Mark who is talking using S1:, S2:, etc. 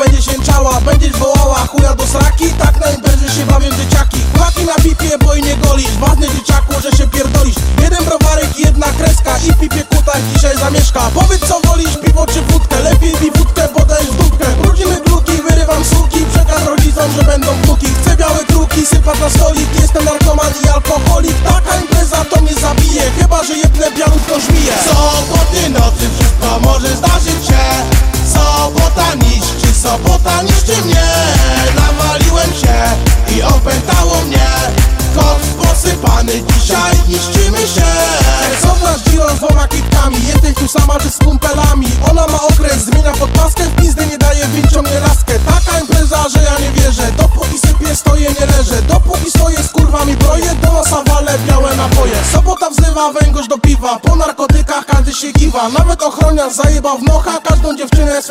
S1: będzie się czała, będziesz wołała chuja do sraki. Tak na imprezie się bawią dzieciaki. Chłopaki na pipie, bo i nie golisz. Ważny dzieciaku, że się pierdolisz. Jeden browarek i jedna kreska i w pipie kutak dzisiaj zamieszka. Powiedz co wolisz, piwo czy wódkę? Lepiej mi wódkę, bo dajesz dupkę. Brudzimy gluki, wyrywam suki. Przekaz rodzicom, że będą wnuki. Chcę białe kruki, sypać na stolik. Jestem narkoman i alkoholik. Taka impreza to mnie zabije, chyba że jedne białutką żmije.
S2: Soboty nocy wszystko może zdarzyć się. Sobota niszczy mnie. Nawaliłem się i opętało mnie. Kot posypany, dzisiaj niszczymy się.
S1: Co nasz dealer z dwoma kitkami? Jesteś tu sama czy z kumpelami? Ona ma okres, zmienia podpaskę. W pizdę nie daje, więc ciągnie laskę. Taka impreza, że ja nie wierzę. Dopóki sypię, stoję, nie leżę. Dopóki stoję, z kurwami broję. Do nosa wale białe napoje. Sobota wzywa węgorz do piwa. Po narkotykach każdy się kiwa. Nawet ochroniarz zajebał w nocha każdą dziewczynę